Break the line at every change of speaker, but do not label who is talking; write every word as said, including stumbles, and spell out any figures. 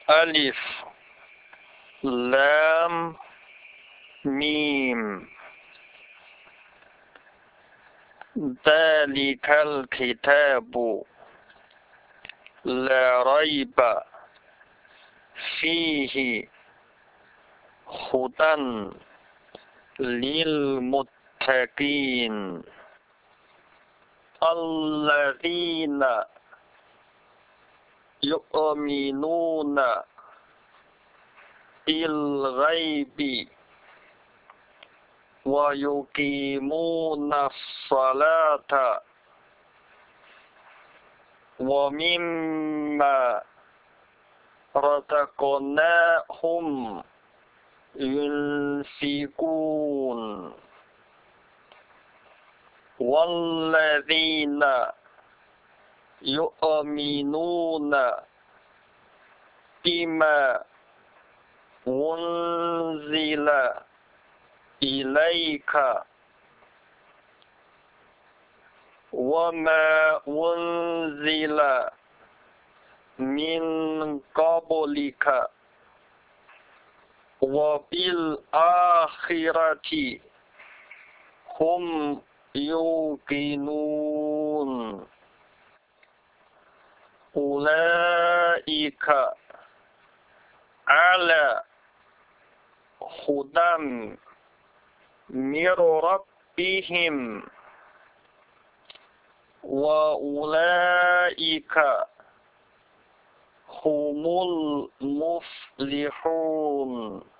ألف لام ميم ذلك الكتاب لا ريب فيه هدى للمتقين الذين يؤمنون بالغيب ويقيمون الصلاة ومما رزقناهم ينفقون والذين يؤمنون بما أنزل إليك وما أنزل من قبلك وبالآخرة هم يوقنون أولئك على هدى من ربهم وأولئك هم المفلحون